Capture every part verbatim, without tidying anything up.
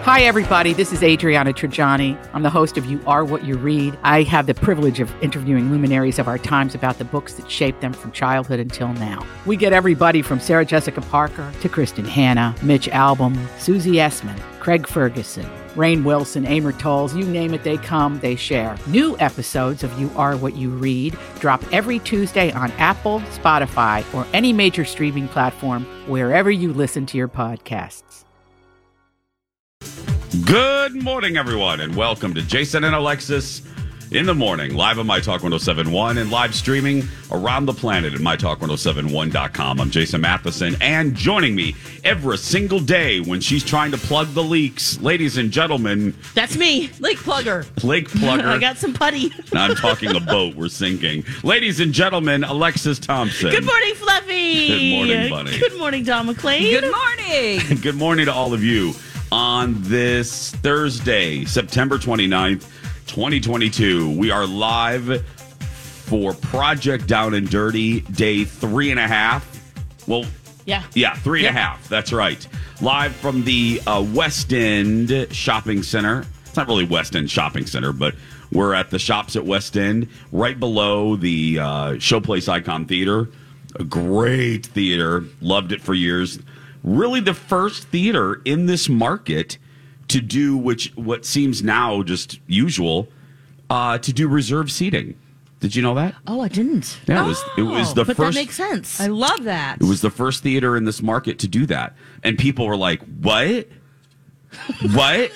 Hi, everybody. This is Adriana Trajani. I'm the host of You Are What You Read. I have the privilege of interviewing luminaries of our times about the books that shaped them from childhood until now. We get everybody from Sarah Jessica Parker to Kristen Hanna, Mitch Albom, Susie Essman, Craig Ferguson, Rainn Wilson, Amor Tolls, you name it, they come, they share. New episodes of You Are What You Read drop every Tuesday on Apple, Spotify, or any major streaming platform wherever you listen to your podcasts. Good morning, everyone, and welcome to Jason and Alexis in the Morning, live on My Talk ten seventy-one and live streaming around the planet at my talk ten seventy-one dot com. I'm Jason Matheson, and joining me every single day when she's trying to plug the leaks, ladies and gentlemen. That's me, Lake Plugger. Lake Plugger. I got some putty. I'm talking a boat. We're sinking. Ladies and gentlemen, Alexis Thompson. Good morning, Fluffy. Good morning, Bunny. Good morning, Don McClain. Good morning. Good morning to all of you on this Thursday, September twenty-ninth, twenty twenty-two. We are live for Project Down and Dirty, day three and a half. Well, yeah. Yeah, three and yeah. a half. That's right. Live from the uh, West End Shopping Center. It's not really West End Shopping Center, but we're at the Shops at West End, right below the uh, Showplace Icon Theater. A great theater. Loved it for years. Really the first theater in this market to do which what seems now just usual, uh, to do reserved seating. Did you know that? Oh, I didn't. Yeah, it was it was the but first. That makes sense. I love that. It was the first theater in this market to do that, and people were like, "What? What?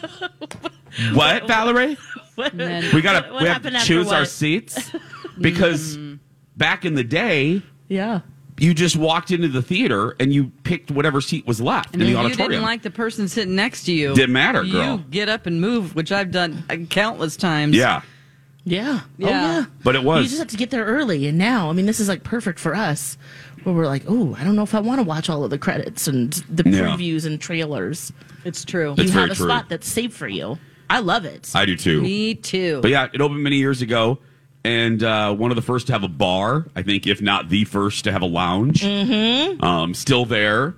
What, Valerie? What? We gotta what we have to happened after choose what? our seats because back in the day." Yeah. You just walked into the theater and you picked whatever seat was left and in the if auditorium. you didn't like the person sitting next to you. Didn't matter, girl. You get up and move, which I've done countless times. Yeah. Yeah. Yeah. Oh, yeah. But it was. You just have to get there early. And now, I mean, this is like perfect for us where we're like, oh, I don't know if I want to watch all of the credits and the Yeah. previews and trailers. It's true. It's you very have a true. spot that's safe for you. I love it. I do too. Me too. But yeah, it opened many years ago. And uh, one of the first to have a bar, I think, if not the first to have a lounge. Mm-hmm. Um, still there.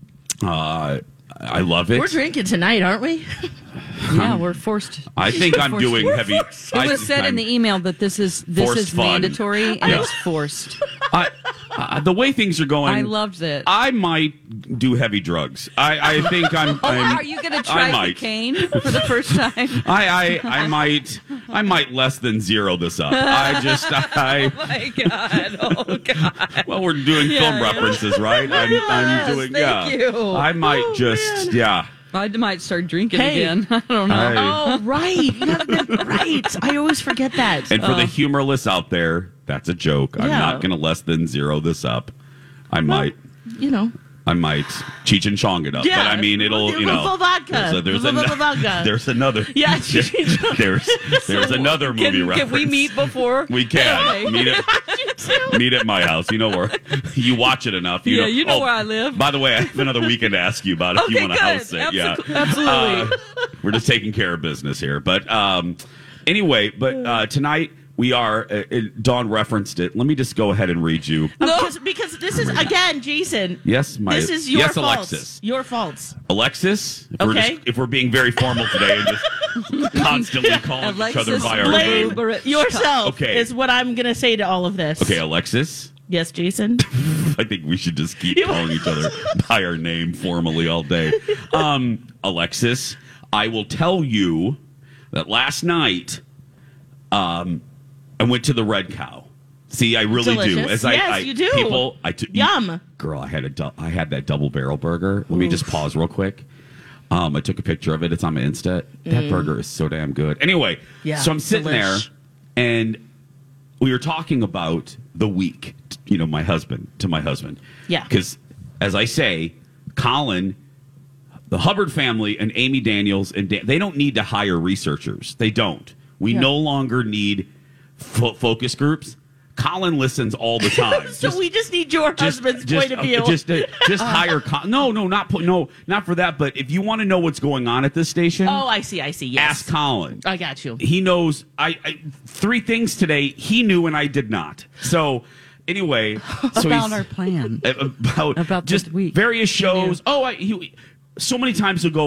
Uh, I love it. We're drinking tonight, aren't we? Yeah, we're forced. I think I'm forced. doing We're heavy. It I, was said I'm- in the email that this is this Forced is fun. mandatory and Yeah. it's forced. I, uh, the way things are going, I loved it. I might do heavy drugs. I, I think I'm. Oh, I'm are you going to I try might. cocaine for the first time? I, I, I might, I might less than zero this up. I just, I. Oh my god! Oh god! Well, we're doing Yeah, film yeah. references, right? I'm, I'm Yes, doing. thank yeah. you. I might just, yeah. I might start drinking Hey. again. I don't know. I- Oh, right. You have been right. I always forget that. And for Oh. the humorless out there, that's a joke. I'm Yeah. not going to less than zero this up. I might. You know. I might Cheech and Chong it up, Yeah. but I mean it'll you know Full vodka. There's, a, there's, Full an- vodka. there's another Yeah, there- Cheech and Chong. there's there's another movie Can, reference. can we meet before? We can Okay. meet at meet at my house. You know where you watch it enough. You Yeah, know, you know oh, where I live. By the way, I have another weekend to ask you about if Okay, you want to good. house sit. Yeah, Absol- absolutely. Uh, we're just taking care of business here. But um, anyway, but uh, tonight. We are, uh, it, Dawn referenced it. Let me just go ahead and read you. No. Because, because this is, again, Jason. Yes, my, This is your yes, fault. Alexis. Your fault. Alexis, if, we're Okay. just, if we're being very formal today and just constantly calling each other Alexis by our Blame name. Blueberry- yourself Okay. is what I'm going to say to all of this. Okay, Alexis, Yes, Jason? I think we should just keep calling each other by our name formally all day. Um, Alexis, I will tell you that last night um, I went to the Red Cow. See, I really do. Delicious. As I, Yes, I, you do. People, I t- Yum. Girl, I had a du- I had that double barrel burger. Let me just pause real quick. Um, I took a picture of it. It's on my Insta. That burger is so damn good. Anyway, Yeah, so I'm sitting delish. there, and we were talking about the week. You know, my husband to my husband. Yeah. Because, as I say, Colin, the Hubbard family, and Amy Daniels, and Dan, they don't need to hire researchers. They don't. We Yeah. no longer need fo- focus groups. Colin listens all the time. So Just- we just need your husband's point of view. uh, just uh, just hire. Con- no, no, not po- no, not for that. But if you want to know what's going on at this station, oh, I see, I see, yes. ask Colin. I got you. He knows. I, I three things today he knew and I did not. So anyway, so About he's- our plan. about About the just week. various shows. Oh, I, he, so many times he'll go.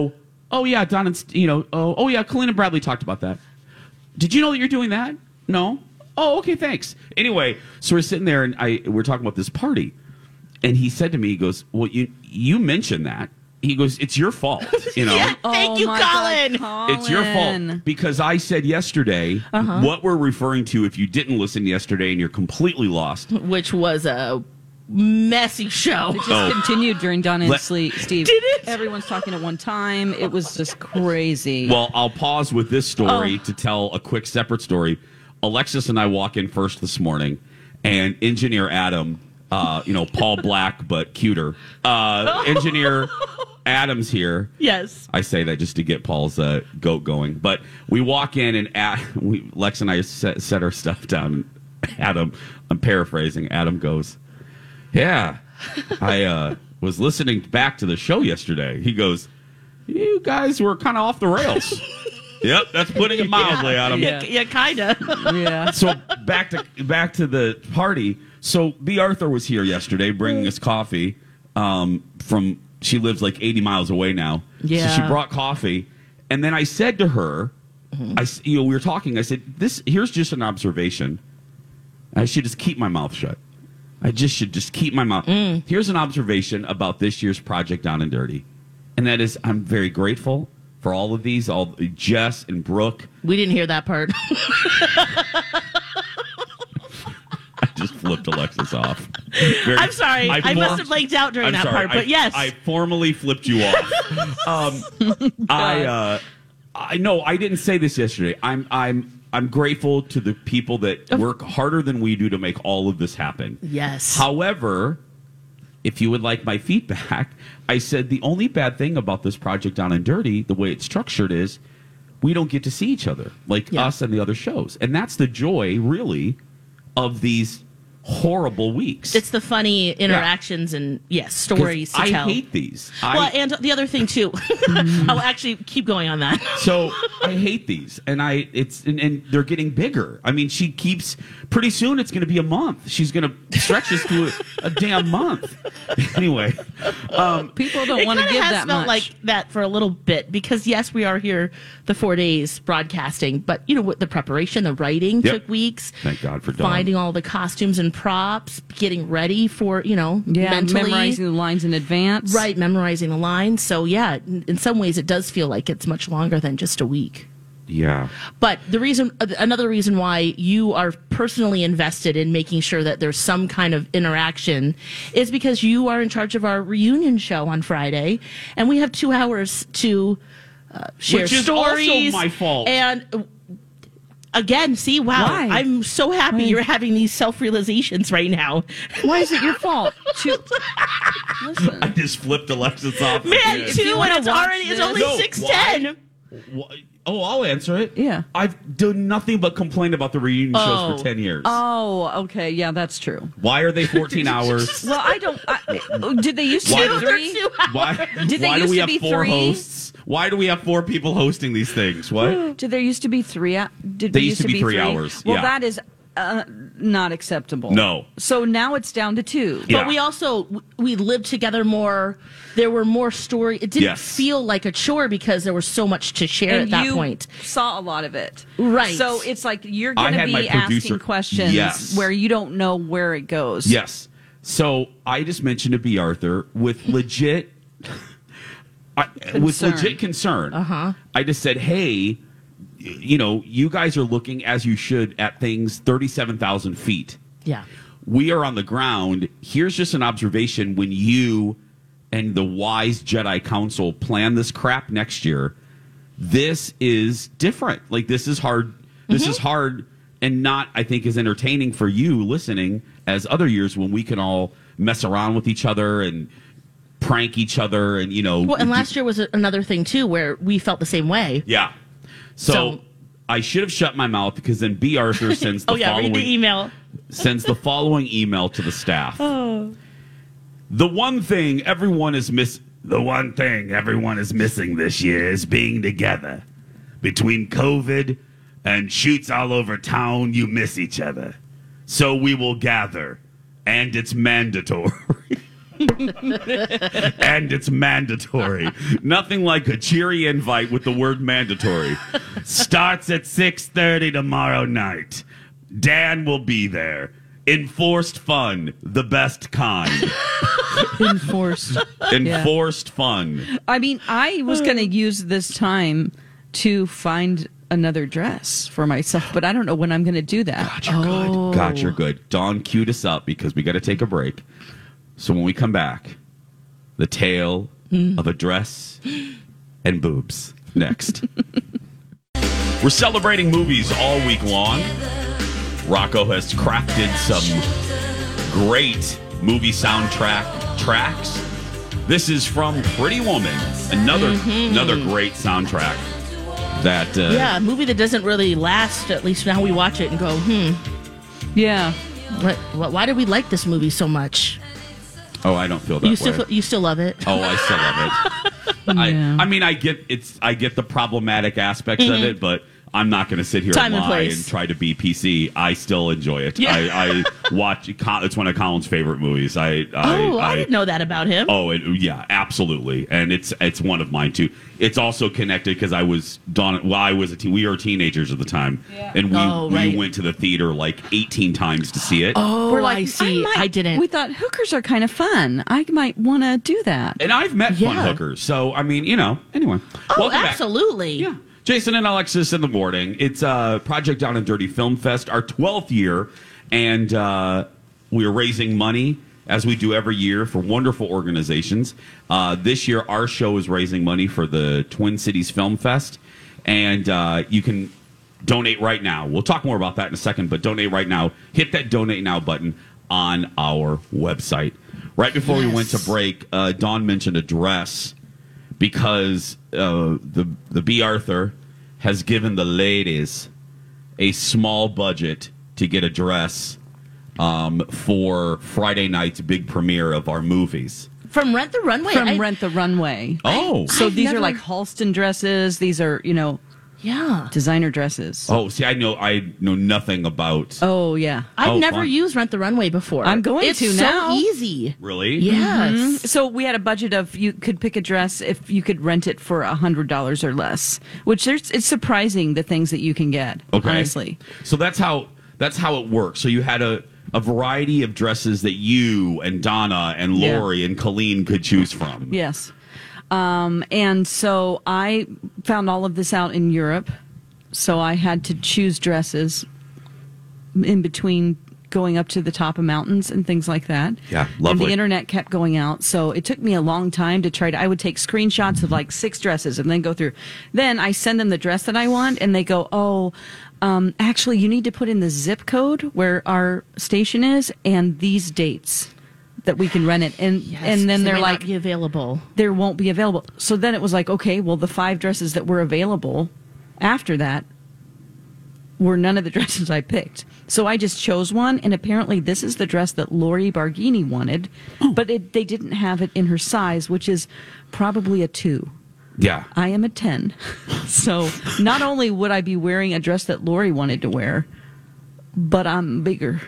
Oh, yeah, Don and, St- you know, oh, oh, yeah, Colleen and Bradley talked about that. Did you know that you're doing that? No? Oh, okay, thanks. Anyway, so we're sitting there, and I we're talking about this party. And he said to me, he goes, well, you you mentioned that. He goes, it's your fault, you know. Yeah, thank Oh you, my Colin. God, Colin. It's your fault because I said yesterday Uh-huh. what we're referring to if you didn't listen yesterday and you're completely lost. Which was a messy show. It just Oh. continued during Don and Let- Sleep. Steve. Did it? Everyone's talking at one time. It was just crazy. Well, I'll pause with this story Oh. to tell a quick separate story. Alexis and I walk in first this morning, and engineer Adam, uh, you know, Paul Black but cuter, uh, engineer Adam's here. Yes. I say that just to get Paul's uh, goat going. But we walk in, and Ad, we, Lex and I set, set our stuff down. And Adam, I'm paraphrasing, Adam goes, yeah, I uh, was listening back to the show yesterday. He goes, you guys were kind of off the rails. Yep, that's putting it mildly, Adam. Yeah, yeah kind of. yeah. So back to back to the party. So B. Arthur was here yesterday, bringing us coffee. Um, from she lives like eighty miles away now. Yeah. So she brought coffee, and then I said to her, I s you know we were talking. I said, "This here's just an observation. I should just keep my mouth shut. I just should just keep my mouth. Here's an observation about this year's Project Down and Dirty, and that is I'm very grateful." For all of these, all Jess and Brooke. We didn't hear that part. I just flipped Alexis off. Very- I'm sorry. I, for- must have blanked out during I'm that sorry. part, but I, yes. I formally flipped you off. um, I, uh, I no, I didn't say this yesterday. I'm, I'm, I'm grateful to the people that work harder than we do to make all of this happen. Yes. However, if you would like my feedback, I said the only bad thing about this Project Down and Dirty, the way it's structured, is we don't get to see each other like Yeah. us and the other shows, and that's the joy, really, of these horrible weeks. It's the funny interactions and, yes, stories to I tell. hate these. I, Well, and the other thing, too. I'll actually keep going on that. so I hate these, and I it's and, and they're getting bigger. I mean, she keeps. Pretty soon, it's going to be a month. She's going to stretch this to a, a damn month. Anyway, um, People don't It want to kinda give has that felt much. like that for a little bit because, yes, we are here the four days broadcasting, but, you know, what the preparation, the writing Yep. took weeks. Thank God for Dawn. Finding all the costumes and props, getting ready for, you know, yeah, mentally. memorizing the lines in advance. Right, memorizing the lines. So, yeah, in, in some ways, it does feel like it's much longer than just a week. yeah. But the reason, another reason why you are personally invested in making sure that there's some kind of interaction is because you are in charge of our reunion show on Friday, and we have two hours to uh, share Which is also stories. my fault. And uh, again, see, wow, Why? I'm so happy you're having these self realizations right now. Why is it your fault? To, listen. I just flipped Alexis off. Man, again. If two, you and wanna it's watch already it's this- only No, six why? ten. Wha- Oh, I'll answer it. Yeah. I've done nothing but complain about the reunion shows Oh. for ten years. Oh, okay. Yeah, that's true. Why are they fourteen hours? Well, I don't. I, did they used to Why be do- three? Two Why, Did they why do used we to have be four three? hosts? Why do we have four people hosting these things? What? Did there used to be three? hou- Did They we used to be three hours, Well, yeah. that is uh, not acceptable. No. So now it's down to two. Yeah. But we also we lived together more. There were more story. It didn't Yes. feel like a chore because there was so much to share And at that you point. saw a lot of it. Right. So it's like you're I going to had my be producer- asking questions Yes. where you don't know where it goes. Yes. So I just mentioned to B. Arthur with legit, I, with Concern. legit concern. Uh-huh. I just said, hey, y- you know, you guys are looking as you should at things thirty-seven thousand feet. Yeah. We are on the ground. Here's just an observation when you and the wise Jedi Council plan this crap next year. This is different. Like, this is hard. This is hard and not, I think, as entertaining for you listening as other years when we can all mess around with each other and prank each other and, you know. Well, and last year was a- another thing too, where we felt the same way. Yeah. So, So- I should have shut my mouth because then B. Arthur sends the Oh yeah, following read the email. sends the following email to the staff. The one thing everyone is miss the one thing everyone is missing this year is being together. Between COVID and shoots all over town, you miss each other. So we will gather, and it's mandatory. And it's mandatory. Nothing like a cheery invite with the word mandatory. Starts at six thirty tomorrow night. Dan will be there. Enforced fun, the best kind. Enforced. Enforced fun. I mean, I was going to use this time to find another dress for myself, but I don't know when I'm going to do that. God, you're good. God, you're good. Dawn queued us up because we got to take a break. So when we come back, the tale of a dress and boobs next. We're celebrating movies all week long. Rocco has crafted some great movie soundtrack tracks. This is from Pretty Woman, another mm-hmm. another great soundtrack. That uh, yeah, a movie that doesn't really last. At least now we watch it and go, hmm, yeah. What, what? Why did we like this movie so much? Oh, I don't feel that you way. Still feel, you still love it? Oh, I still love it. Yeah. I, I mean, I get it's. I get the problematic aspects Mm-hmm. of it, but I'm not going to sit here Time and and lie place. and try to be P C. I still enjoy it. Yeah. I, I watch. It's one of Colin's favorite movies. I. I Oh, I, I didn't know that about him. Oh, it, yeah, absolutely, and it's it's one of mine too. It's also connected because I was Don. Well, I was a teen, we were teenagers at the time, Yeah. and we Oh, right. we went to the theater like eighteen times to see it. Oh, We're like, I see. might- I didn't. We thought hookers are kind of fun. I might want to do that. And I've met fun Yeah. hookers, so I mean, you know. Anyway, oh, welcome back. absolutely. Yeah. Jason and Alexis in the morning. It's uh, Project Down and Dirty Film Fest, our twelfth year, and uh, we're raising money, as we do every year, for wonderful organizations. Uh, this year, our show is raising money for the Twin Cities Film Fest, and uh, you can donate right now. We'll talk more about that in a second, but donate right now. Hit that Donate Now button on our website. Right before Yes. we went to break, uh, Dawn mentioned a dress because uh, the the B. Arthur has given the ladies a small budget to get a dress um, for Friday night's big premiere of our movies. From Rent the Runway. From I- Rent the Runway. Oh, So I've these never- are like Halston dresses. These are, you know, Yeah. designer dresses. oh, see, I know I know nothing about. Oh, yeah. I've Oh, never fun. used Rent the Runway before. I'm going it's to so now. easy. Really? Yes. Mm-hmm. So we had a budget of you could pick a dress if you could rent it for a hundred dollars or less, which there's it's surprising the things that you can get. Okay. Honestly, So that's how that's how it works. So you had a, a variety of dresses that you and Donna and Yeah. Lori and Colleen could choose from. yes. Um, and so I found all of this out in Europe. So I had to choose dresses in between going up to the top of mountains and things like that. Yeah, And lovely. the internet kept going out. So it took me a long time to try to, I would take screenshots of like six dresses and then go through. Then I send them the dress that I want and they go, oh, um, actually you need to put in the zip code where our station is and these dates that we can rent it. And, Yes, and then 'cause they're it may like, not be available. there won't be available. So then it was like, okay, well, the five dresses that were available after that were none of the dresses I picked. So I just chose one, and apparently this is the dress that Lori Barghini wanted, but it, they didn't have it in her size, which is probably a two. Yeah. I am a ten. So not only would I be wearing a dress that Lori wanted to wear, but I'm bigger.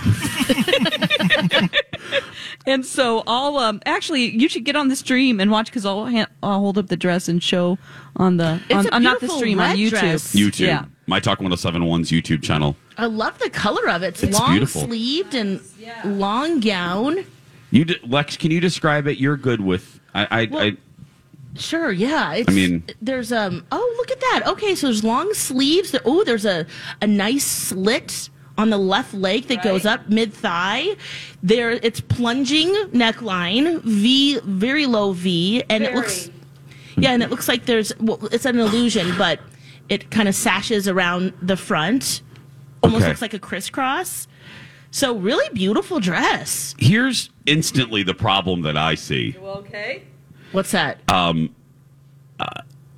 And so I'll um, actually you should get on the stream and watch because I'll ha- I'll hold up the dress and show on the It's on, a on not the beautiful stream on red YouTube. dress. YouTube. Yeah. My Talk ten seventy-one's YouTube channel. I love the color of it. It's, It's long beautiful. sleeved and long gown. You de- Lex, can you describe it? You're good with. I. I, Well, I Sure, yeah. It's, I mean- there's um. Oh, look at that. Okay, so there's long sleeves. Oh, there's a a nice slit on the left leg that goes up mid thigh. There, it's plunging neckline, V, very low V, and it looks. Yeah, and it looks like there's. Well, it's an illusion, but it kind of sashes around the front. Almost Okay. looks like a crisscross. So really beautiful dress. here's instantly the problem that I see. Okay. What's that? I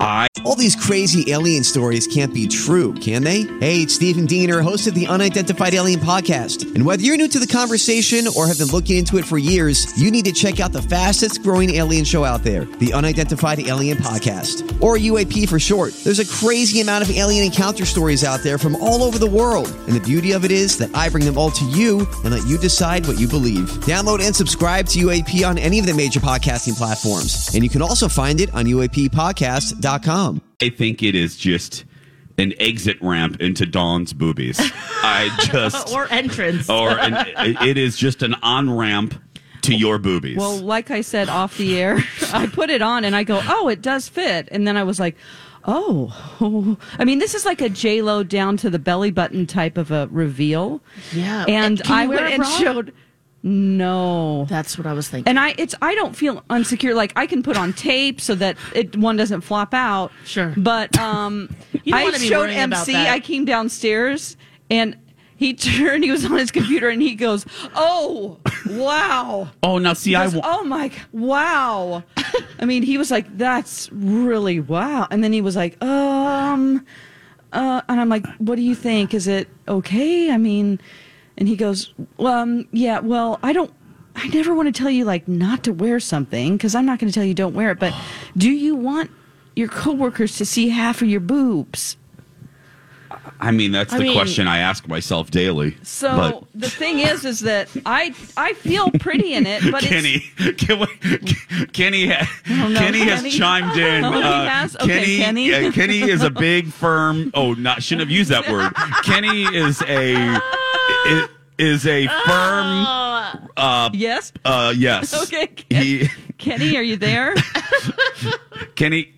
I All these crazy alien stories can't be true, can they? Hey, it's Stephen Diener, host of the Unidentified Alien Podcast. And whether you're new to the conversation or have been looking into it for years, you need to check out the fastest growing alien show out there, the Unidentified Alien Podcast, or U A P for short. There's a crazy amount of alien encounter stories out there from all over the world. And the beauty of it is that I bring them all to you and let you decide what you believe. Download and subscribe to U A P on any of the major podcasting platforms. And you can also find it on U A P podcast dot com. I think it is just an exit ramp into Dawn's boobies. I just or entrance, or an, it is just an on ramp to your boobies. Well, like I said off the air, I put it on and I go, oh, it does fit. And then I was like, oh, I mean, this is like a J-Lo down to the belly button type of a reveal. Yeah. And Can you I wear went a and bra? showed, no. That's what I was thinking. And I, it's, I don't feel insecure. Like I can put on tape so that it one doesn't flop out. Sure. But um, You don't I wanna be showed worrying about M C. that. I came downstairs and he turned. He was on his computer and he goes, "Oh, wow." oh, now see, He I goes, wa- oh my, g- wow. I mean, he was like, "That's really wow." And then he was like, "Um," uh, and I'm like, "What do you think? Is it okay?" I mean, and he goes, "Well, um, yeah. Well, I don't. I never want to tell you like not to wear something because I'm not going to tell you don't wear it. But do you want your coworkers to see half of your boobs?" I mean, that's I the mean- question I ask myself daily. So but the thing is, is that I I feel pretty in it, but it's, Kenny, can we, Kenny, ha- Oh, no. Kenny has Kenny? chimed in. Oh, he uh, has? Okay, Kenny. uh, Kenny is a big firm. Oh, not shouldn't have used that word. Kenny is a is, is a firm. Uh, yes. uh, yes. Okay, Ken- He, Kenny, are you there? Kenny.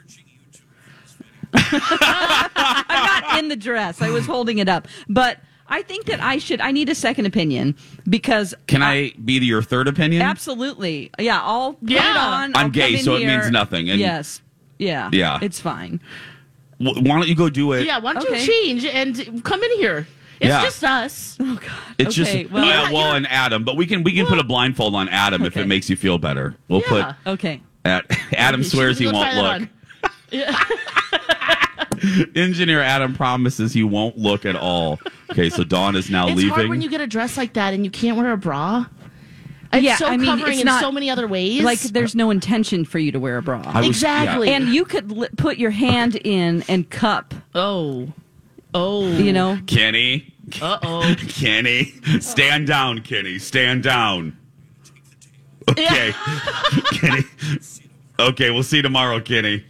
I'm not in the dress. I was holding it up. But I think that I should, I need a second opinion because. Can I be your third opinion? Absolutely. Yeah, I'll put Yeah. it on. I'm I'll gay, come in so it here. means nothing, and- yes. Yeah. Yeah. It's fine. W- Why don't you go do it? Yeah, why don't Okay. you change and come in here? It's Yeah. just us. Oh, God. It's okay. just well, well, Yeah, well, you're- and Adam, but we can we can put a blindfold on Adam if Okay. it makes you feel better. We'll Yeah. okay. put at Adam Okay, swears he go won't try that look. on. Yeah. Engineer Adam promises he won't look at all. Okay, so Dawn is now It's leaving. hard when you get a dress like that and you can't wear a bra. It's Yeah, so I mean, covering it's in not- so many other ways. Like there's no intention for you to wear a bra. I was- exactly. yeah. And you could li- put your hand in and cup, oh, oh, you know. Kenny, Uh oh. Kenny, stand down, Kenny, stand down. Okay, Kenny. Okay, we'll see you tomorrow, Kenny.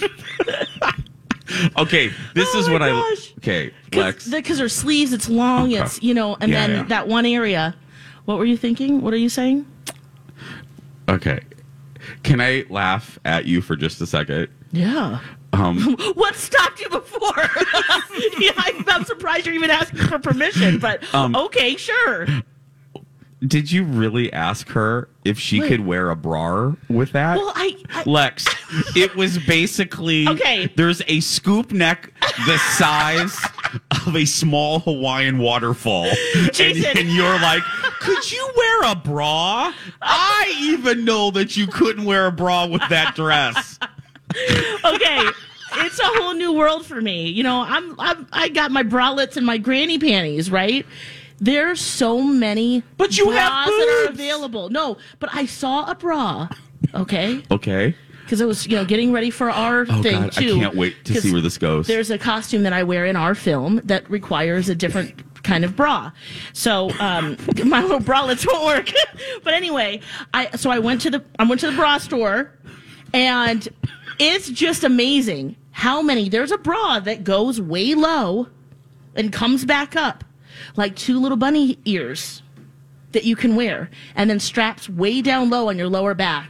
Okay, this Oh is my what gosh. I. Okay, Lex. Because her sleeves, it's long. Okay. It's you know, and Yeah, then yeah. that one area. What were you thinking? What are you saying? Okay, can I laugh at you for just a second? Yeah. Um, What stopped you before? yeah, I'm, I'm surprised you're even asking for permission. But Um, okay, sure. did you really ask her if she Wait. could wear a bra with that? Well, I, I Lex, it was basically Okay. There's a scoop neck the size of a small Hawaiian waterfall, and, Jason. and you're like, could you wear a bra? I even know that you couldn't wear a bra with that dress. okay. It's a whole new world for me. You know, I'm, I'm I got my bralettes and my granny panties, right? There's so many But you bras have that are boobs. available. No, but I saw a bra. Okay. Okay. Because it was, you know, getting ready for our Oh thing God, too. I can't wait to 'Cause see where this goes. There's a costume that I wear in our film that requires a different kind of bra. So um, my little bralettes won't work. But anyway, I so I went to the I went to the bra store, and it's just amazing how many. There's a bra that goes way low and comes back up like two little bunny ears that you can wear, and then straps way down low on your lower back.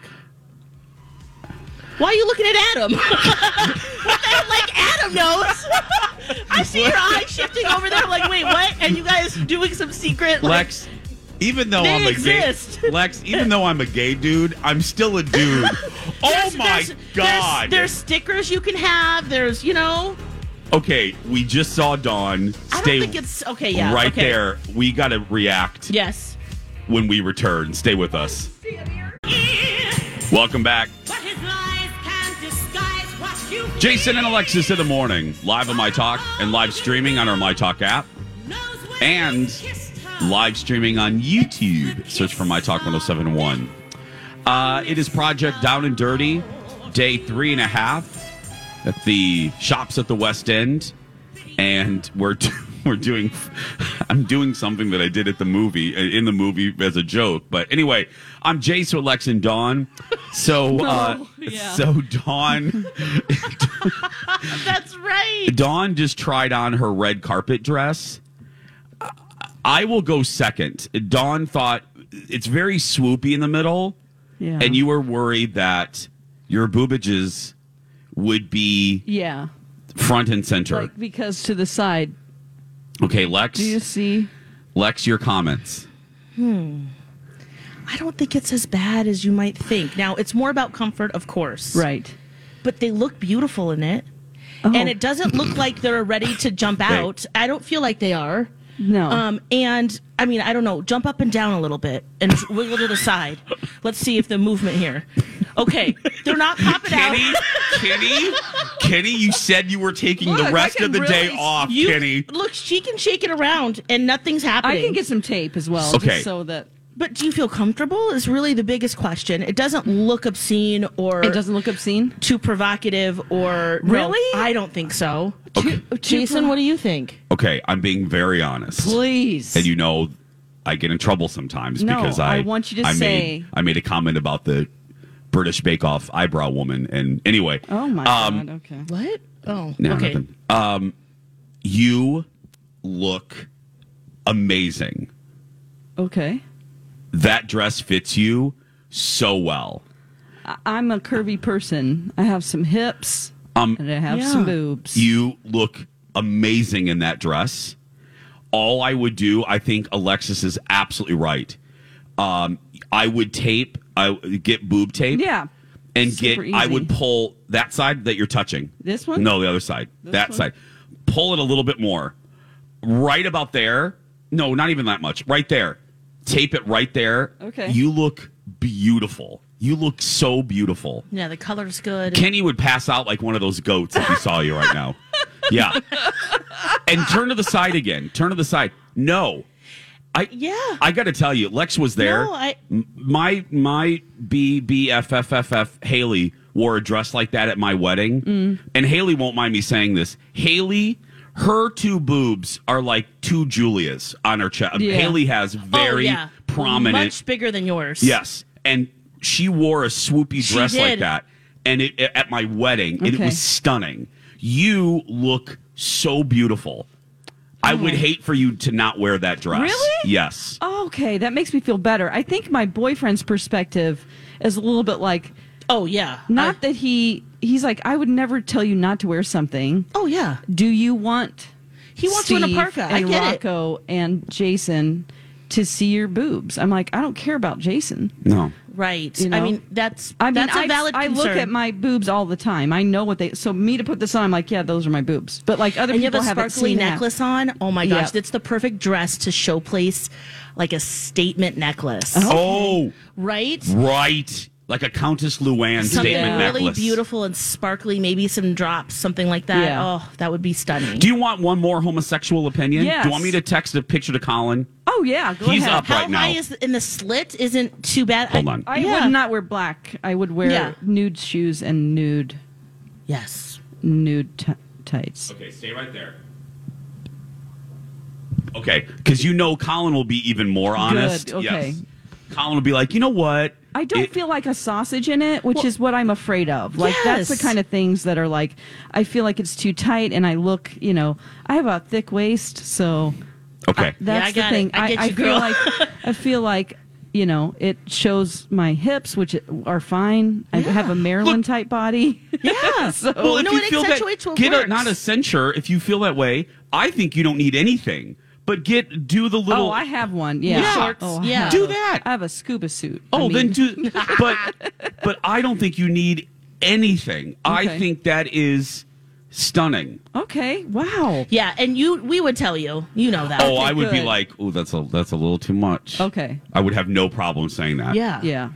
Why are you looking at Adam? What the hell, like Adam knows? I see your eyes shifting over there. I'm like, wait, what? And you guys doing some secret? Like, Lex, even though They I'm a exist. gay Lex, even though I'm a gay dude, I'm still a dude. Oh there's- my there's- God! There's, there's stickers you can have. There's, you know. Okay, we just saw Dawn. I Stay don't think it's okay. Yeah, right okay. there. We got to react Yes. when we return. Stay with us. Welcome back. But his lies can't disguise what Jason and Alexis in the morning, live on My Talk and live streaming on our My Talk app, and live streaming on YouTube. Search for My Talk one oh seven point one. Uh, it is Project Down and Dirty, day three and a half at the shops at the West End, and we're t- we're doing. I'm doing something that I did at the movie in the movie as a joke, but anyway, I'm Jace with Lex and Dawn. So, uh, Oh, yeah. so Dawn. That's right. Dawn just tried on her red carpet dress. I will go second. Dawn thought it's very swoopy in the middle, Yeah. and you were worried that your boobages would be Yeah. front and center. Like, because to the side. Okay, Lex. Do you see? Lex, your comments. I don't think it's as bad as you might think. Now, it's more about comfort, of course. Right. But they look beautiful in it. Oh. And it doesn't look like they're ready to jump out. I don't feel like they are. No. Um, and, I mean, I don't know. Jump up and down a little bit and wiggle to the side. Let's see if the movement here. Okay. They're not popping Kenny, out. Kenny, Kenny, you said you were taking Look, the I rest can of the day really- off, You, Kenny. Look, she can shake it around and nothing's happening. I can get some tape as well. Okay. Just so that But do you feel comfortable is really the biggest question. It doesn't look obscene or it doesn't look obscene. too provocative or no, Really? I don't think so. Okay. Too- too Jason, pro- what do you think? Okay, I'm being very honest. Please. And you know, I get in trouble sometimes No, because I I want you to I say- made I made a comment about the British Bake Off eyebrow woman, and anyway, Oh my um, god. Okay. What? Oh, no, okay. nothing. Um, you look amazing. Okay. That dress fits you so well. I- I'm a curvy person. I have some hips Um, and I have Yeah. some boobs. You look amazing in that dress. All I would do, I think Alexis is absolutely right. Um, I would tape, I would get boob tape. Yeah. And get, Super I easy. would pull that side that you're touching. This one? No, the other side. that one? side. Pull it a little bit more. Right about there. No, not even that much. Right there. Tape it right there. Okay. You look beautiful. You look so beautiful. Yeah, the color's good. Kenny would pass out like one of those goats if he saw you right now. Yeah. And turn to the side again. Turn to the side. No. I Yeah. I got to tell you, Lex was there. No, I- M- my my B B F F F F Haley wore a dress like that at my wedding, Mm. and Haley won't mind me saying this. Haley, her two boobs are like two Julias on her chest. Yeah. Haley has very oh, yeah. prominent. Much bigger than yours. Yes, and she wore a swoopy She dress like did. that, and it at my wedding, and it Okay. was stunning. You look so beautiful. I would hate for you to not wear that dress. Really? Yes. Okay, that makes me feel better. I think my boyfriend's perspective is a little bit like Oh, yeah. not I- that he he's like I would never tell you not to wear something. Oh, yeah. Do you want He wants you in a Steve parka. I and get it. Rocco and Jason to see your boobs? I'm like, I don't care about Jason. No. Right. You know? I mean, that's I mean, that's a I, valid I concern. look at my boobs all the time. I know what they. So me to put this on, I'm like, yeah, those are my boobs. But like other and you have people a haven't sparkly seen that. necklace on. Oh my gosh, Yeah. it's the perfect dress to showplace like a statement necklace. Oh, Right? right. Like a Countess Luann Something statement really necklace. beautiful and sparkly, maybe some drops, something like that. Yeah. Oh, that would be stunning. Do you want one more homosexual opinion? Yes. Do you want me to text a picture to Colin? Oh yeah, go He's ahead. up How right now. high is in the slit? Isn't too bad. Hold I- on. I Yeah. would not wear black. I would wear Yeah. nude shoes and nude Yes. nude t- tights. Okay, stay right there. Okay, because you know Colin will be even more honest. okay. Yes. Colin will be like, you know what? I don't It- feel like a sausage in it, which is what I'm afraid of. Like that's the Yes. kind of things that are like I feel like it's too tight, and I look, you know, I have a thick waist, so Okay. that's I the got thing. it. I get you, feel girl. like I feel like you know it shows my hips, which are fine. I have a Maryland type body. Yeah. so Well, if no, you it feel that, accentuates what get a, works. not a censure. If you feel that way, I think you don't need anything. But get do the little. oh, I have one. Yeah, Yeah. Shorts, Oh, I yeah. have Do a- that. I have a scuba suit. Oh, I then mean, do. But but I don't think you need anything. I Okay. think that is stunning. okay. Wow. Yeah, and you, we would tell you. You know that. Oh, I would be good. like, oh, that's a that's a little too much. Okay. I would have no problem saying that. yeah. Yeah.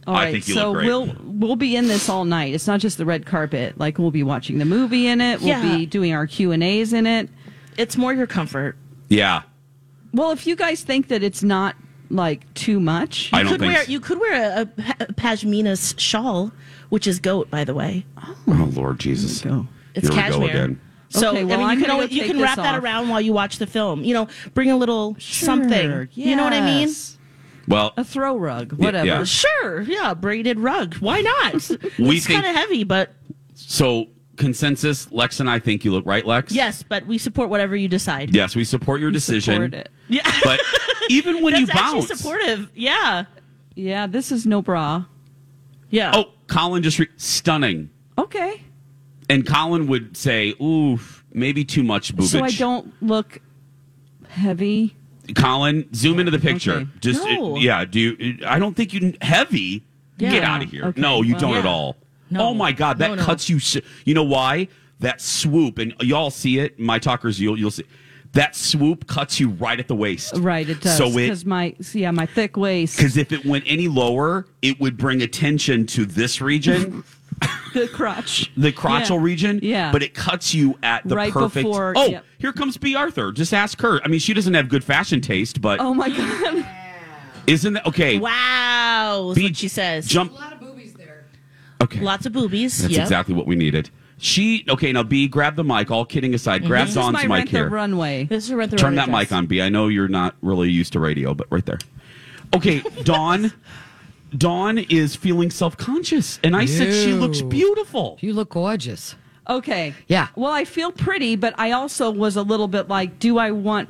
All I right, think you so look great. we'll we'll be in this all night. It's not just the red carpet. Like we'll be watching the movie in it. We'll Yeah. be doing our Q and A's in it. It's more your comfort. Yeah. Well, if you guys think that it's not like too much, I You don't could think wear so. you could wear a, a pa- pashmina shawl, which is goat, by the way. Oh, Lord Jesus. go. It's Here we go cashmere. again. So Okay, well, I mean, I'm you can gonna always, go you take can wrap this that off. around while you watch the film. You know, bring a little something. You know what I mean? Yes. Well, A throw rug, whatever. yeah. Sure, yeah, braided rug. Why not? We it's think- kind of heavy, but so consensus, Lex and I think you look right, Lex? yes, but we support whatever you decide. Yes, we support your decision. Support it. Yeah, But even when you that's actually bounce. supportive. Yeah, Yeah, this is no bra. yeah. Oh, Colin just re- stunning. Okay. And Colin would say, ooh, maybe too much boobage. So I don't look heavy. Colin, zoom into the picture. Okay. Just No. uh, yeah, do you, I don't think you heavy. Get Yeah. out of here. Okay. No, you Well, don't yeah. at all. No. Oh my god, that No, no. cuts you s- you know why? That swoop, and y'all see it, my talkers, you'll you'll see. That swoop cuts you right at the waist. Right, it does. So it Because my, yeah, my thick waist. because if it went any lower, it would bring attention to this region, The crotch. the crotchal Yeah. region. Yeah. But it cuts you at the Right perfect. before- oh, yep. here comes B. Arthur. Just ask her. I mean, she doesn't have good fashion taste, but Oh my God. isn't that okay? Wow, is B, what she says. Jump. lot of boobies there. Okay. Lots of boobies. That's yep. exactly what we needed. She okay now. B, grab the mic. All kidding aside, grab This is Dawn's my mic rent the here. runway. This is a rent the Turn runway that dress. mic on, B. I know you're not really used to radio, but right there. Okay, Dawn. Dawn is feeling self-conscious, and I said she Ew. looks beautiful. You look gorgeous. Okay. Yeah. Well, I feel pretty, but I also was a little bit like, do I want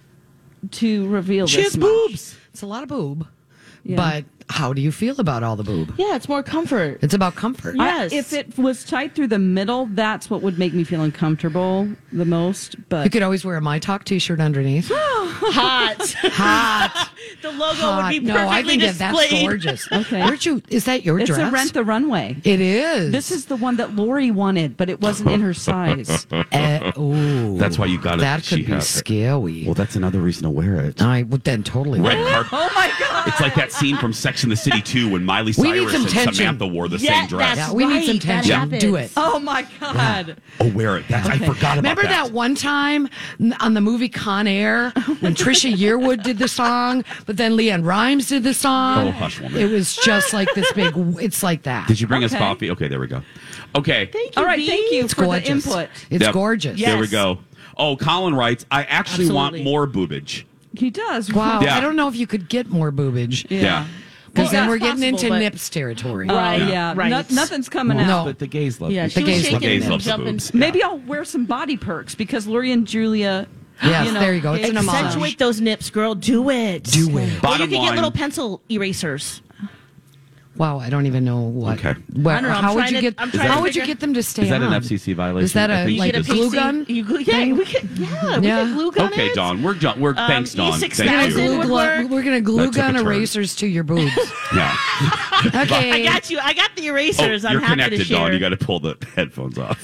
to reveal She this has much? boobs. It's a lot of boob. Yeah. But how do you feel about all the boob? Yeah, it's more comfort. It's about comfort. Yeah. I- Yes. if it was tight through the middle, that's what would make me feel uncomfortable the most. You But could always wear a My Talk t-shirt underneath. Hot. Hot. The logo Hot. would be No, perfectly I think that displayed. that's gorgeous. Okay. Where'd you, is that your it's dress? a Rent the Runway. It is. This is the one that Lori wanted, but it wasn't in her size. Uh, ooh. That's why you got it. That She could be has it. scary. Well, that's another reason to wear it. I would then totally. Red wear it. carpet. Oh my God. It's like that scene from Sex and the City two when Miley We need Cyrus some and tension. Samantha wore the Yeah, same dress. that's Yeah, we need some right, that tension. happens. Do it. Oh my God. Oh, wear it. That's, I Okay. forgot about Remember that. one time n- on the movie Con Air when Trisha Yearwood did the song, but then Leanne Rimes did the song? Oh, hush, woman. It was just like this big, it's like that. Did you bring us Okay. coffee? Okay, there we go. Okay. Thank you. All right, B. thank you It's for gorgeous. the input. It's Yep. gorgeous. Yeah. There we Yes. go. Oh, Colin writes, I actually want Absolutely. more boobage. He does. Wow. Yeah. I don't know if you could get more boobage. Yeah. Because Well, then we're that's getting possible, into but- nips territory. Uh, Right, yeah. right. No- nothing's coming No. out. But the gays love Yeah, boobs. she The was gays The love shaking gays and love the jumping. boobs. Maybe I'll wear some body perks because Lori and Julia. Yes, you know, there you go. It's an gave- homage. Accentuate those nips, girl. Do it. Do it. Or you Bottom could line- get little pencil erasers. Wow, I don't even know what. Okay. Where, I don't know, I'm how would trying you to- get? I'm trying How to would you figure- get them to stay Is that on? an F C C violation? Is that I a think like she a just- glue P C gun? You could, yeah, thing? we could. Yeah, we Yeah. could glue gun Okay, it. Dawn. We're, Dawn. we're Um, thanks, Dawn. E six Thank thousand you. would Glue, work. we're going to glue That took a gun turn. erasers to your boobs. Yeah. Okay. I got you. I got the Oh, erasers. I'm you're happy connected, to share. Dawn. You got to pull the headphones off.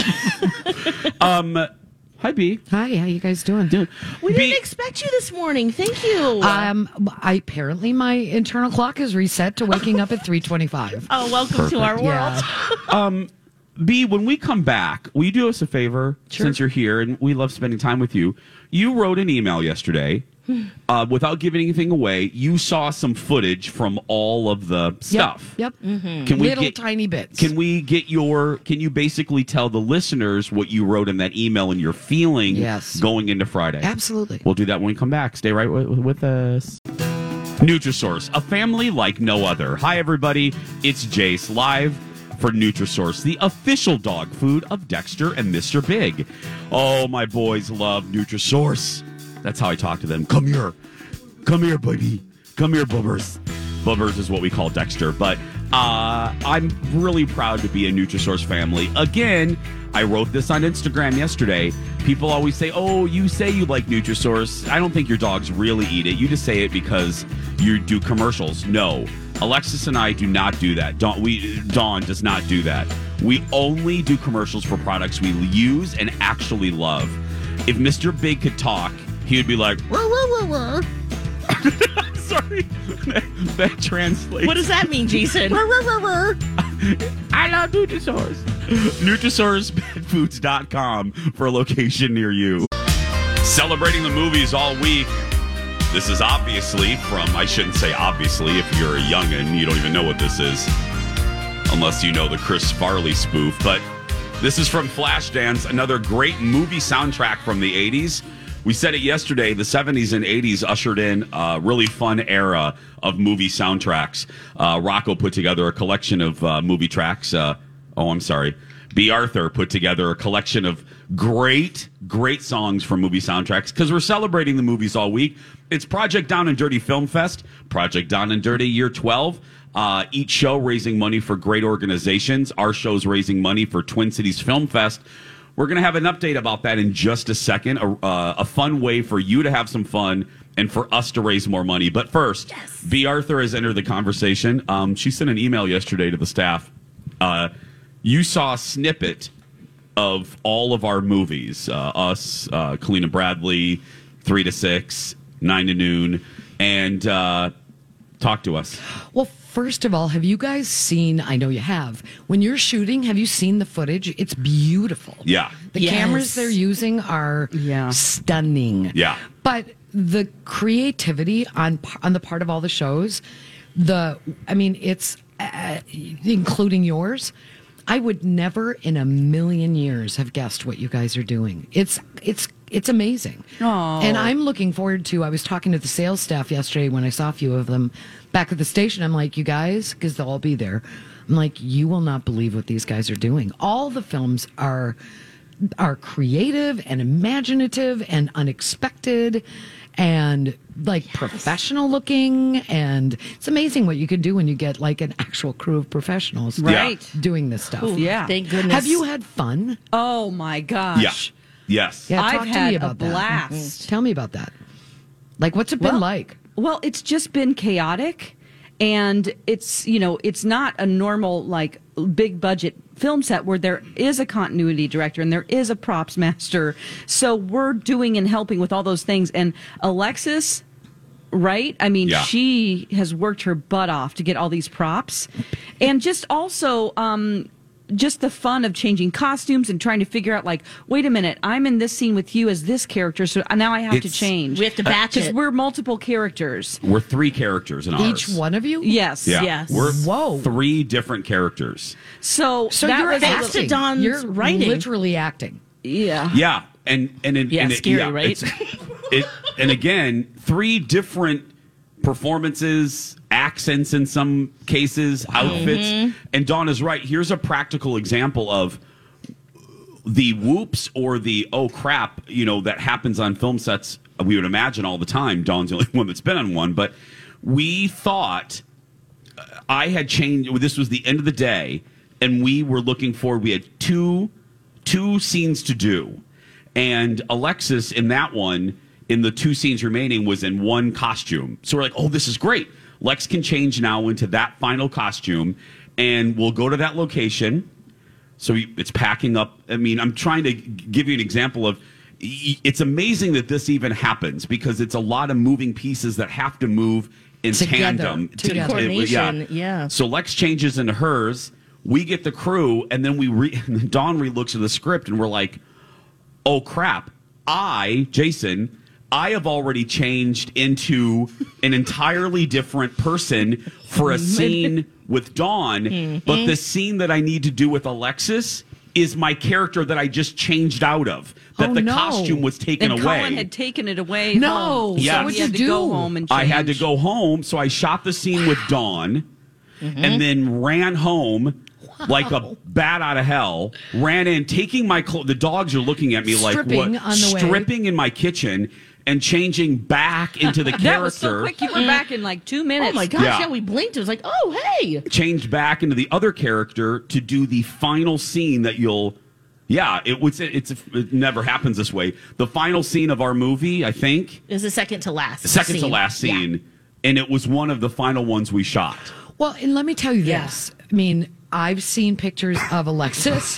um, hi, B. Hi, how you guys doing? we B- didn't expect you this morning. Thank you. Um, I apparently my internal clock is reset to waking up at three twenty-five. oh, welcome to our world. Yeah. B, when we come back, will you do us a favor since you're here and we love spending time with you? You wrote an email yesterday. Uh, without giving anything away, you saw some footage from all of the stuff. Yep. Can we Little get, tiny bits. Can we get your? Can you basically tell the listeners what you wrote in that email and your feeling Yes. going into Friday? Absolutely. We'll do that when we come back. Stay right with, with us. Nutrisource, a family like no other. Hi, everybody. It's Jace live for Nutrisource, the official dog food of Dexter and Mister Big. Oh, my boys love Nutrisource. That's how I talk to them. Come here. Come here, baby. Come here, Bubbers. Bubbers is what we call Dexter. But uh, I'm really proud to be a Nutrisource family. Again, I wrote this on Instagram yesterday. People always say, oh, you say you like Nutrisource. I don't think your dogs really eat it. You just say it because you do commercials. No. Alexis and I do not do that. Dawn, we, Dawn does not do that. We only do commercials for products we use and actually love. If Mister Big could talk, he would be like, "Wah, wah, wah, wah." So sorry. That, that translates. What does that mean, Jason? I love Nutrisource. Nutrisource Pet Foods dot com for a location near you. Celebrating the movies all week. This is obviously from, I shouldn't say obviously, if you're a youngin', you don't even know what this is. Unless you know the Chris Farley spoof. But this is from Flashdance, another great movie soundtrack from the eighties. We said it yesterday, the seventies and eighties ushered in a really fun era of movie soundtracks. Uh, Rocco put together a collection of uh, movie tracks. Uh, oh, I'm sorry. B. Arthur put together a collection of great, great songs from movie soundtracks because we're celebrating the movies all week. It's Project Down and Dirty Film Fest, Project Down and Dirty Year twelve. Uh, each show raising money for great organizations. Our show's raising money for Twin Cities Film Fest. We're going to have an update about that in just a second. A, uh, a fun way for you to have some fun and for us to raise more money. But first, yes. B. Arthur has entered the conversation. Um, she sent an email yesterday to the staff. Uh, you saw a snippet of all of our movies. Uh, us, uh, Kalina Bradley, three to six, nine to noon. And uh, talk to us. Well, first of all, have you guys seen, I know you have, when you're shooting, have you seen the footage? It's beautiful. Yeah. The Yes. cameras they're using are Yeah. stunning. Yeah. But the creativity on on the part of all the shows, the I mean, it's uh, including yours. I would never in a million years have guessed what you guys are doing. It's it's it's amazing. Aw. And I'm looking forward to, I was talking to the sales staff yesterday when I saw a few of them back at the station. I'm like, you guys, because they'll all be there. I'm like, you will not believe what these guys are doing. All the films are are creative and imaginative and unexpected and like professional looking, and it's amazing what you can do when you get like an actual crew of professionals Right. doing this stuff. Ooh, Yeah. Thank goodness. Have you had fun? Oh my gosh. Yeah. Yes. Yeah, talk I've to had me a about that. blast. Tell me about that. Like, what's it been Well- like? Well, it's just been chaotic, and it's, you know, it's not a normal, like, big budget film set where there is a continuity director and there is a props master. So we're doing and helping with all those things. And Alexis, right? I mean, Yeah. she has worked her butt off to get all these props. And just also, um, just the fun of changing costumes and trying to figure out, like, wait a minute, I'm in this scene with you as this character, so now I have to It's- change. We have to batch Because it. we're multiple characters. We're three characters in ours. Each one of you? Yes. Yeah. Yes. We're Whoa. three different characters. So, So that you're was a thanks little- to Dawn's You're writing. literally acting. yeah. Yeah. And and it, Yeah, and it, scary, yeah, right? it's- It and again, three different performances, accents in some cases, outfits. Mm-hmm. And Dawn is right. Here's a practical example of the whoops or the oh crap, you know, that happens on film sets. We would imagine all the time. Dawn's the only one that's been on one, but we thought I had changed. This was the end of the day, and we were looking for. We had two two scenes to do, and Alexis in that one, in the two scenes remaining, was in one costume. So we're like, oh, this is great. Lex can change now into that final costume, and we'll go to that location. So it's packing up. I mean, I'm trying to give you an example of. It's amazing that this even happens because it's a lot of moving pieces that have to move in Together. tandem. Together. Coordination, yeah. So Lex changes into hers. We get the crew, and then we re- and then Dawn re-looks at the script, and we're like, "Oh crap! I, Jason, I have already changed into an entirely different person for a scene with Dawn, Mm-hmm. but the scene that I need to do with Alexis is my character that I just changed out of. That Oh, the no. costume was taken And away. Colin had taken it away. No. home. Yeah. So what'd he had you to do? go home and change. I had to go home, so I shot the scene with Dawn, and then ran home like a bat out of hell. Ran in, taking my clothes. The dogs are looking at me like Stripping what? on the way. Stripping in my kitchen and changing back into the character. That was so quick. You were back in like two minutes. Oh my gosh, Yeah. yeah. we blinked. It was like, oh, hey. Changed back into the other character to do the final scene that you'll. Yeah, it was. It's it never happens this way. The final scene of our movie, I think, It was the second to last. second to scene. last Yeah. scene, and it was one of the final ones we shot. Well, and let me tell you Yeah. this. I mean, I've seen pictures of Alexis.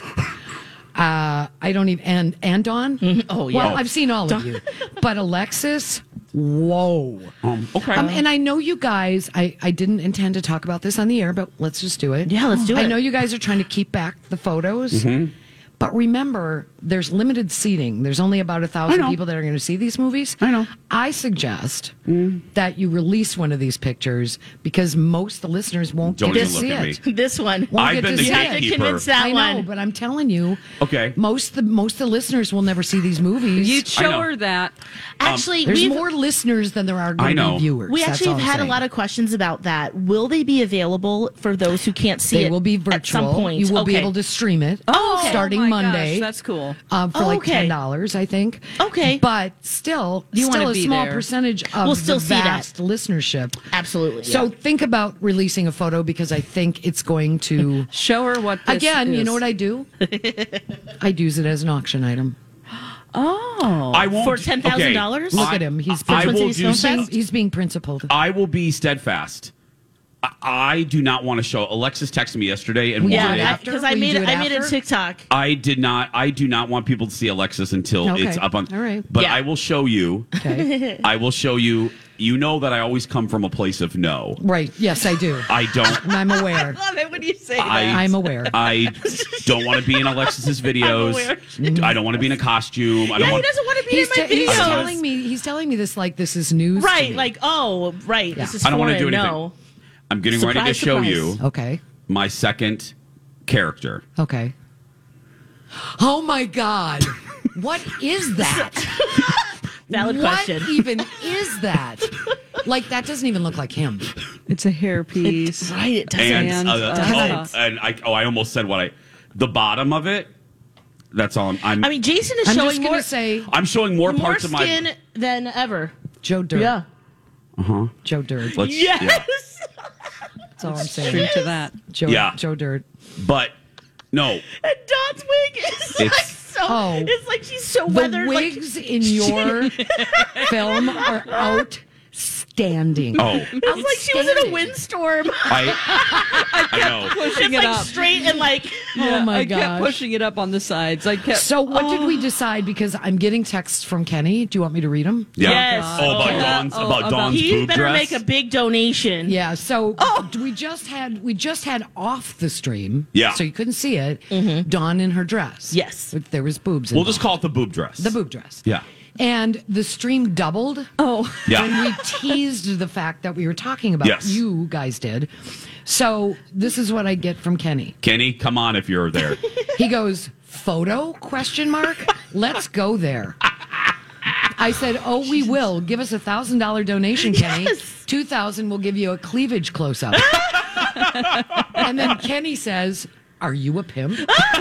Uh, I don't even and and Dawn. Oh, yeah. Well, I've seen all of you, but Alexis Whoa. Um, okay. Um, and I know you guys, I, I didn't intend to talk about this on the air, but let's just do it. Yeah, let's do I it. know you guys are trying to keep back the photos. Mm-hmm. But remember, there's limited seating. There's only about a thousand know. people that are going to see these movies. I know. I suggest that you release one of these pictures because most of the listeners won't Don't get even to look see at it. me. This one. Won't I've get been to the see You have to gatekeeper. convince that I know, one. but I'm telling you, Okay. most the most of the listeners will never see these movies. You I show know. her that. Actually, There's we've, more listeners than there are I going to know. be viewers. we That's actually all have I'm had a saying. lot of questions about that. Will they be available for those who can't see They it will be at virtual. some point? You will be Okay. able to stream it Oh, okay. starting Oh my Monday. gosh, that's cool. uh, for Oh, like okay. ten dollars, I think. Okay. but still, You still wanna a be small there. percentage of We'll still the see that. vast listenership. Absolutely. So yeah. think about releasing a photo because I think it's going to. Show her what this Again, you is. know what I do? I'd use it as an auction item. Oh. I won't. For ten thousand dollars? Look I- at him. He's I Twin will Cities do. Film He's being, Fest? he's being principled. I will be steadfast. I, I do not want to show. Alexis texted me yesterday and Will you do it wanted. Yeah, after? because I Will you made do it. it I made a after? TikTok. I did not. I do not want people to see Alexis until Okay. it's up on. All right. But Yeah. I will show you. Okay. I will show you. You know that I always come from a place of no. Right. Yes, I do. I don't. And I'm aware. Love it when you say I, I'm aware. I don't want to be in Alexis's videos. aware. I don't want to be in a costume. I Yeah, don't he want. doesn't want to be He's, in my te- he's videos. telling me. He's telling me this like this is news. to Right, me. like, oh, right. This is I don't want to foreign. do anything. No. I'm getting ready to Surprise, show surprise. you Okay. my second character. Okay. Oh my God. What is that? Valid what question. even is that? Like, that doesn't even look like him. It's a hairpiece. Right, it doesn't. And, And, uh, uh, oh, and I, oh, I almost said what I. The bottom of it. That's all. I'm. I'm, I mean, Jason is I'm showing just going more, to say I'm showing more more parts of my. skin than ever. Joe Dirt. Yeah. Joe Dirt. Let's, Yes. yeah. That's all I'm saying. True to that. Joe, Yeah. Joe Dirt. But no, And Dawn's wig is like It's- so. Oh. It's like she's so The weathered. wigs like, in your film are outstanding. oh, I was like she was in a Outstanding. windstorm. I, I know. Pushing It's it like up. straight and like. Oh my I gosh. kept pushing it up on the sides. I kept. So what did Oh. we decide? Because I'm getting texts from Kenny. Do you want me to read them? Yeah. Yes. Oh, about Oh. Dawn's Oh, about about- Dawn's He boob better dress. make a big donation. Yeah. So Oh. we just had we just had off the stream. Yeah. So you couldn't see it. Dawn in her dress. Yes. But there was boobs. We'll involved. just call it the boob dress. the boob dress. Yeah. And the stream doubled. oh. Yeah. When we teased the fact that we were talking about. Yes. You guys did. So this is what I get from Kenny. Kenny, come on if you're there. He goes, photo? Question mark. Let's go there. I said, oh, we will. Give us a thousand dollar donation, Kenny. Yes. Two thousand will give you a cleavage close up. And then Kenny says, are you a pimp?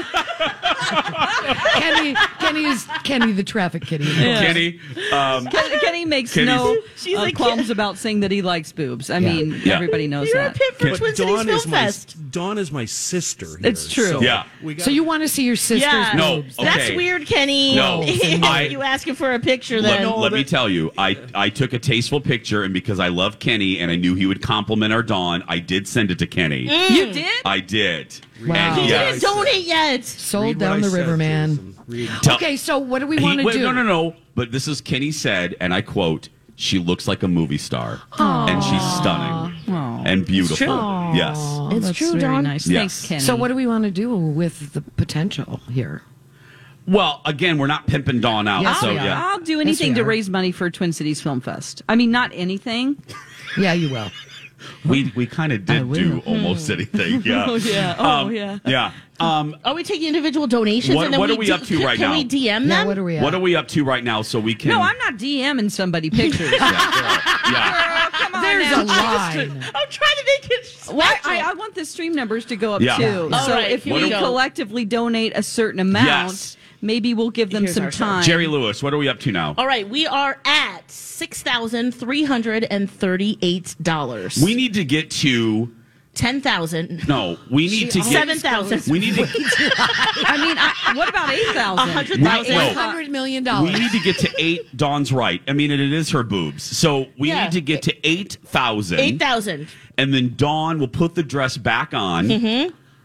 Kenny, Kenny is Kenny the traffic kitty. Kenny, um, Ken- Kenny makes Kenny's- no She's uh, like, qualms about saying that he likes boobs. I Yeah. mean, Yeah. everybody knows You're a that. pimp for But Twin Cities Dawn Film is my Fest. Dawn is my sister. Here, It's true. so Yeah. we got- So you want to see your sister's Yeah. No. boobs? Okay. That's weird, Kenny. No. I- you asking for a picture let, then? let me tell you, I, I took a tasteful picture, and because I love Kenny and I knew he would compliment our Dawn, I did send it to Kenny. You did? I did. Wow. And He yes, didn't donate yet. Sold Read what down I the said, river, man. Jason. Read. tell- Okay, so what do we he- want to wait, do? No, no, no. But this is Kenny said, and I quote, she looks like a movie star. And she's stunning. And beautiful. true. Yes. It's That's true, very Dawn. nice. Yes. Thanks, Kenny. So what do we want to do with the potential here? Well, again, we're not pimping Dawn out. Yes, so, we are. yeah. I'll do Yes, anything we to are. raise money for Twin Cities Film Fest. I mean, not anything. Yeah, you will. We, we kind of did do almost anything. Yeah. Oh, yeah. Oh, Um, yeah. Yeah. Um, Are we taking individual donations? What- and then what we are we D- up to can, right can now? we D M them? Yeah, what are we at? what are we up to right now so we can. No, I'm not DMing somebody pictures. Yeah. Come on There's now. a line. I'm trying to make it special. Well, I, I want the stream numbers to go up Yeah. too. Yeah. So All right, if here we we go. collectively donate a certain amount, Yes. maybe we'll give them Here's some our show. time. Jerry Lewis, what are we up to now? All right, we are at six thousand three hundred and thirty-eight dollars. We need to get to. ten thousand. No, we need to get. Seven thousand. We need to. I mean, I, what about eight thousand? A hundred We- thousand. no. Eight hundred million We dollars. need to get to eight. Dawn's right. I mean, and it is her boobs. So we Yeah. need to get to eight thousand. Eight thousand. And then Dawn will put the dress back on. Mm-hmm.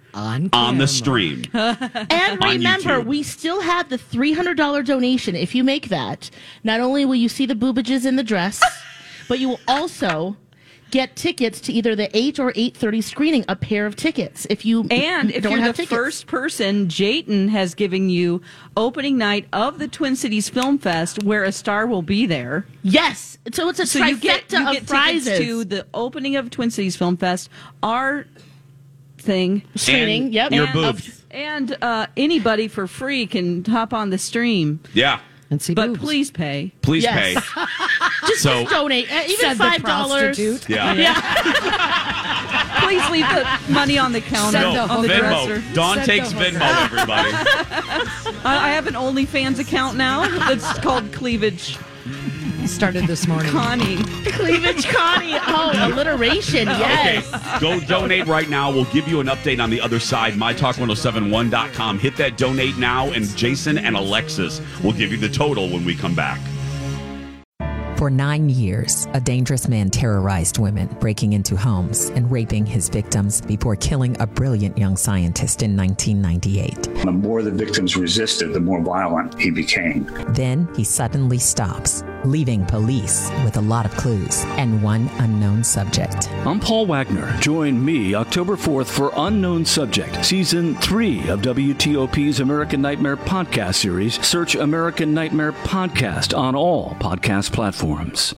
On on the camera. stream. And On remember, YouTube. we still have the three hundred dollars donation. If you make that, not only will you see the boobages in the dress, but you will also get tickets to either the eight or eight thirty screening, a pair of tickets. If you And if don't you're the have tickets. first person, Jayton has given you opening night of the Twin Cities Film Fest, where a star will be there. Yes. So it's a So trifecta you get, you of get prizes. tickets to the opening of Twin Cities Film Fest, our thing. Screening, And yep. your and, boobs. And uh, anybody for free can hop on the stream. Yeah. And see But boobs. please pay. Please Yes. pay. Just, So- just donate. Uh, even Said the five dollars. prostitute. Yeah. Please leave the money on the counter, Send No, the on the Venmo. dresser. Dawn Send takes the Venmo, everybody. I, I have an OnlyFans account now that's called Cleavage Started this morning. Connie. Cleavage Connie. Oh, alliteration. Yes. Okay, go donate right now. We'll give you an update on the other side, my talk ten seventy-one dot com. Hit that donate now, and Jason and Alexis will give you the total when we come back. For nine years, a dangerous man terrorized women, breaking into homes and raping his victims before killing a brilliant young scientist in nineteen ninety-eight. The more the victims resisted, the more violent he became. Then he suddenly stops, leaving police with a lot of clues and one unknown subject. I'm Paul Wagner. Join me October fourth for Unknown Subject, Season three of W T O P's American Nightmare podcast series. Search American Nightmare Podcast on all podcast platforms.